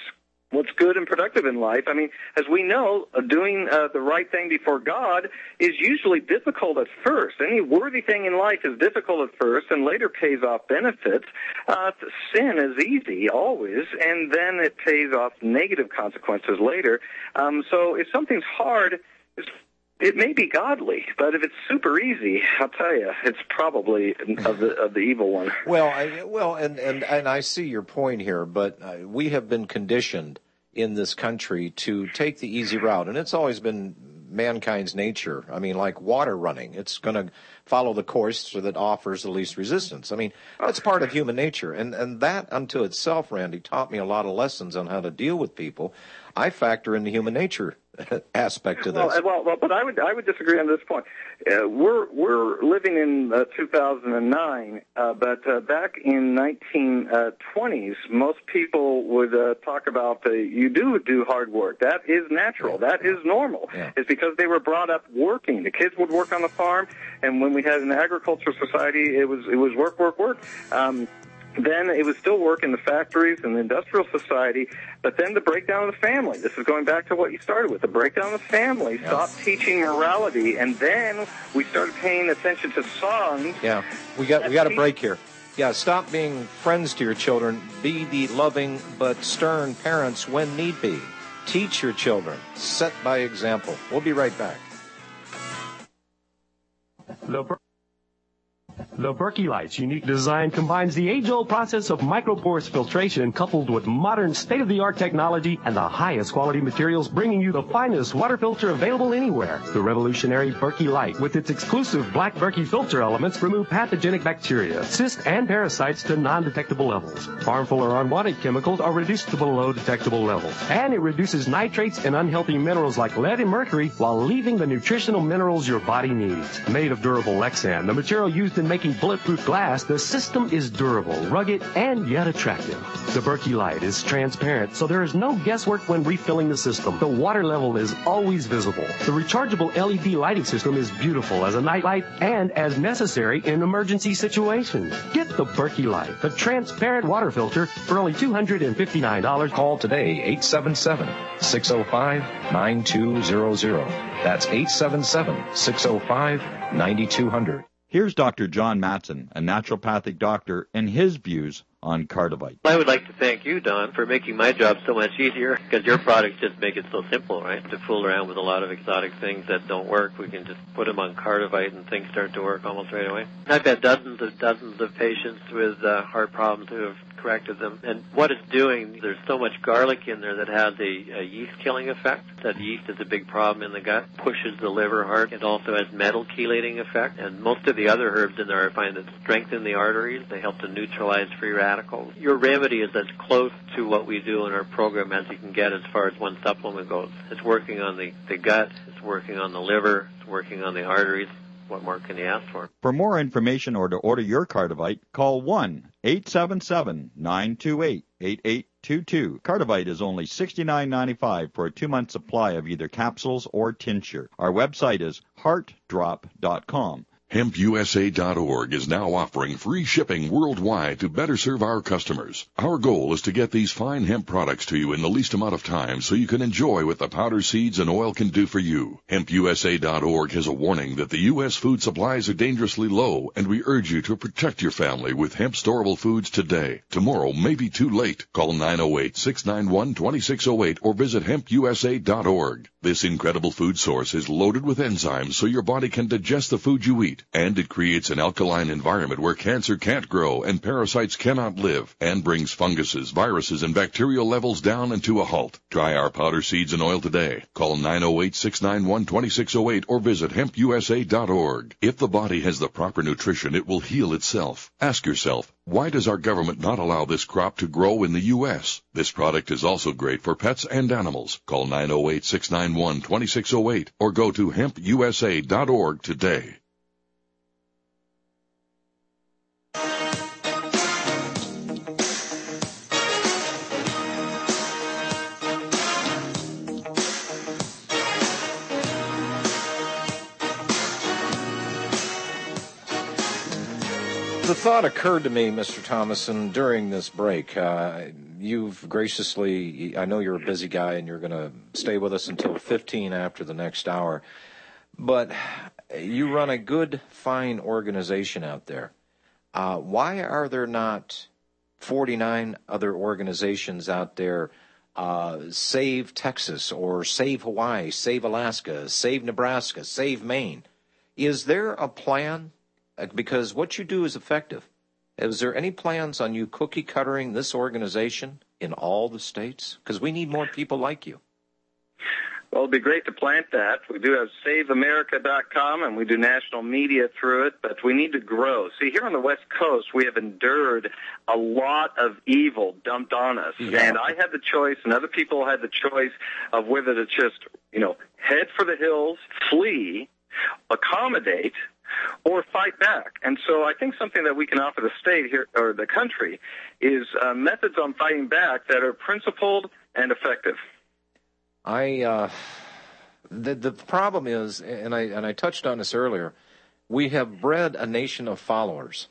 S10: what's good and productive in life. I mean, as we know, uh, doing uh, the right thing before God is usually difficult at first. Any worthy thing in life is difficult at first and later pays off benefits. Uh, sin is easy, always, and then it pays off negative consequences later. Um, so if something's hard, it's it may be godly, but if it's super easy, I'll tell you, it's probably of the of the evil one.
S2: Well, I, well, and, and, and I see your point here, but uh, we have been conditioned in this country to take the easy route, and it's always been mankind's nature. I mean, like water running, it's going to follow the course that offers the least resistance. I mean, that's part of human nature, and and that unto itself, Randy, taught me a lot of lessons on how to deal with people. I factor in the human nature aspect of this.
S10: Well, well, well, but I would I would disagree on this point. Uh, we're we're living in uh, two thousand nine, uh, but uh, back in nineteen twenties, most people would uh, talk about uh, you do do hard work. That is natural. Yeah. That is normal. Yeah. It's because they were brought up working. The kids would work on the farm, and when we had an agricultural society, it was it was work, work, work. Um, Then it was still work in the factories and the industrial society, but then the breakdown of the family. This is going back to what you started with. The breakdown of the family yes. stopped teaching morality, and then we started paying attention to songs.
S2: Yeah, we got we got a break here. Yeah, stop being friends to your children. Be the loving but stern parents when need be. Teach your children. Set by example. We'll be right back.
S18: The The Berkey Light's unique design combines the age-old process of microporous filtration coupled with modern state-of-the-art technology and the highest quality materials, bringing you the finest water filter available anywhere. The revolutionary Berkey Light, with its exclusive black Berkey filter elements, remove pathogenic bacteria, cysts, and parasites to non-detectable levels. Harmful or unwanted chemicals are reduced to below detectable levels. And it reduces nitrates and unhealthy minerals like lead and mercury while leaving the nutritional minerals your body needs. Made of durable Lexan, the material used in making bulletproof glass, the system is durable, rugged, and yet attractive. The Berkey Light is transparent, so there is no guesswork when refilling the system. The water level is always visible. The rechargeable L E D lighting system is beautiful as a nightlight and as necessary in emergency situations. Get the Berkey Light, the transparent water filter, for only two hundred fifty-nine dollars.
S15: Call today, eight seven seven, six oh five, nine two zero zero. That's eight seven seven, six oh five, nine two zero zero.
S14: Here's Doctor John Matson, a naturopathic doctor, and his views on Cardivite.
S19: I would like to thank you, Don, for making my job so much easier, because your products just make it so simple, right? To fool around with a lot of exotic things that don't work, we can just put them on Cardivite and things start to work almost right away. I've had dozens of dozens of patients with uh, heart problems who have corrected them. And what it's doing, there's so much garlic in there that has a, a yeast-killing effect. That yeast is a big problem in the gut, pushes the liver hard. It also has metal chelating effect. And most of the other herbs in there I find that strengthen the arteries. They help to neutralize free radicals. Your remedy is as close to what we do in our program as you can get as far as one supplement goes. It's working on the, the gut, it's working on the liver, it's working on the arteries. What more can you ask for?
S14: For more information or to order your Cardivite, call one eight seven seven, nine two eight, eight eight two two. Cardivite is only sixty-nine ninety-five for a two-month supply of either capsules or tincture. Our website is heart drop dot com.
S20: hemp U S A dot org is now offering free shipping worldwide to better serve our customers. Our goal is to get these fine hemp products to you in the least amount of time so you can enjoy what the powder, seeds, and oil can do for you. hemp U S A dot org has a warning that the U S food supplies are dangerously low, and we urge you to protect your family with hemp storable foods today. Tomorrow may be too late. Call nine oh eight, six nine one, two six oh eight or visit hemp U S A dot org. This incredible food source is loaded with enzymes so your body can digest the food you eat. And it creates an alkaline environment where cancer can't grow and parasites cannot live, and brings funguses, viruses, and bacterial levels down and to a halt. Try our powder, seeds, and oil today. Call nine oh eight, six nine one, two six oh eight or visit hemp U S A dot org. If the body has the proper nutrition, it will heal itself. Ask yourself, why does our government not allow this crop to grow in the U S? This product is also great for pets and animals. Call nine oh eight, six nine one, two six oh eight or go to hemp U S A dot org today.
S2: The thought occurred to me, Mister Thomason, during this break. Uh, you've graciously, I know you're a busy guy and you're going to stay with us until fifteen after the next hour, but you run a good, fine organization out there. Uh, why are there not forty-nine other organizations out there, uh, Save Texas or Save Hawaii, Save Alaska, Save Nebraska, Save Maine? Is there a plan? Because what you do is effective. Is there any plans on you cookie-cuttering this organization in all the states? Because we need more people like you.
S10: Well, it'd be great to plant that. We do have Save America dot com, and we do national media through it, but we need to grow. See, here on the West Coast, we have endured a lot of evil dumped on us, yeah. and I had the choice, and other people had the choice of whether to just, you know, head for the hills, flee, accommodate, or fight back. And so I think something that we can offer the state here, or the country, is uh, methods on fighting back that are principled and effective.
S2: I uh, the the problem is, and I and I touched on this earlier, we have bred a nation of followers,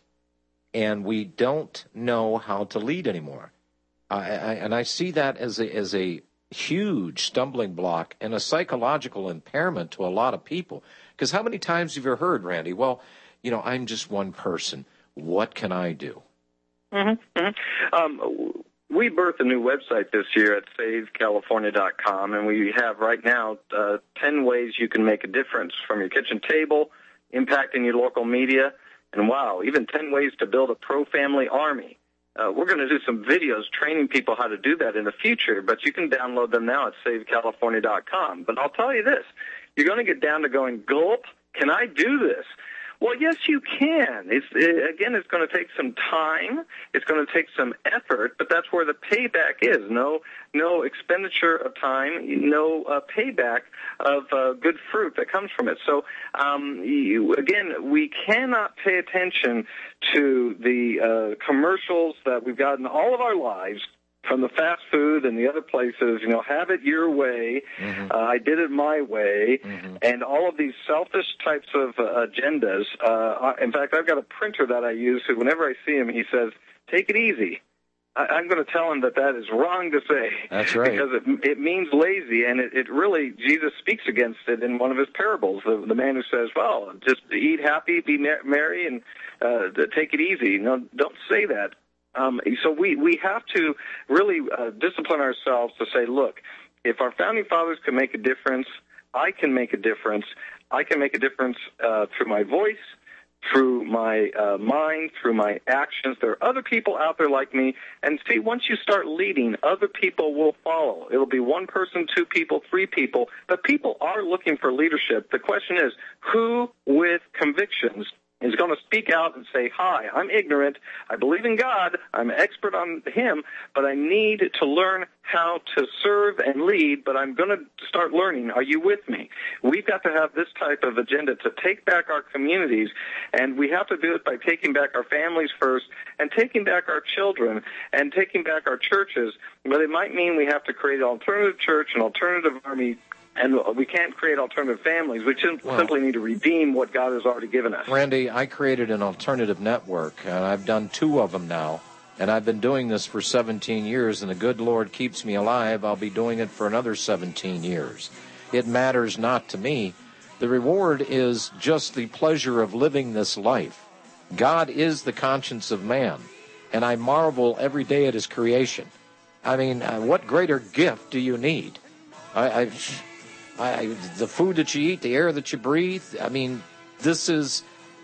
S2: and we don't know how to lead anymore. I, I, and I see that as a as a huge stumbling block and a psychological impairment to a lot of people. Because how many times have you heard, Randy? Well, you know, I'm just one person. What can I do?
S10: Mm-hmm, mm-hmm. Um, we birthed a new website this year at Save California dot com, and we have right now uh, ten ways you can make a difference from your kitchen table, impacting your local media, and wow, even ten ways to build a pro-family army. Uh, we're going to do some videos training people how to do that in the future, but you can download them now at Save California dot com. But I'll tell you this, you're going to get down to going, gulp, can I do this? Well, yes, you can. It's, it, again, it's going to take some time. It's going to take some effort, but that's where the payback is. No, no expenditure of time, no uh, payback of uh, good fruit that comes from it. So, um, you, again, we cannot pay attention to the uh, commercials that we've gotten all of our lives from the fast food and the other places, you know, have it your way, mm-hmm. uh, I did it my way, mm-hmm. and all of these selfish types of uh, agendas. Uh, in fact, I've got a printer that I use who, whenever I see him, he says, take it easy. I, I'm going to tell him that that is wrong to say.
S2: That's right.
S10: Because it, it means lazy, and it, it really, Jesus speaks against it in one of his parables, the, the man who says, well, just eat happy, be merry, and uh, take it easy. No, don't say that. Um, so we, we have to really uh, discipline ourselves to say, look, if our founding fathers can make a difference, I can make a difference. I can make a difference uh, through my voice, through my uh, mind, through my actions. There are other people out there like me. And see, once you start leading, other people will follow. It'll be one person, two people, three people. But people are looking for leadership. The question is, who with convictions is going to speak out and say, hi, I'm ignorant, I believe in God, I'm an expert on Him, but I need to learn how to serve and lead, but I'm going to start learning. Are you with me? We've got to have this type of agenda to take back our communities, and we have to do it by taking back our families first and taking back our children and taking back our churches, but it might mean we have to create an alternative church, an alternative army, and we can't create alternative families. We just well, simply need to redeem what God has already given us.
S2: Randy, I created an alternative network, and I've done two of them now. And I've been doing this for seventeen years, and the good Lord keeps me alive. I'll be doing it for another seventeen years. It matters not to me. The reward is just the pleasure of living this life. God is the conscience of man, and I marvel every day at His creation. I mean, uh, what greater gift do you need? I... I've... I, the food that you eat, the air that you breathe, I mean, this is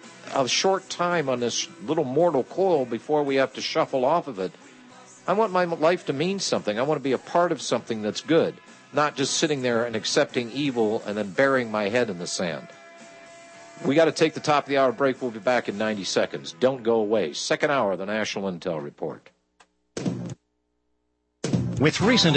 S2: a short time on this little mortal coil before we have to shuffle off of it. I want my life to mean something. I want to be a part of something that's good, not just sitting there and accepting evil and then burying my head in the sand. We got to take the top of the hour break. We'll be back in ninety seconds. Don't go away. Second hour of the National Intel Report.
S21: With recent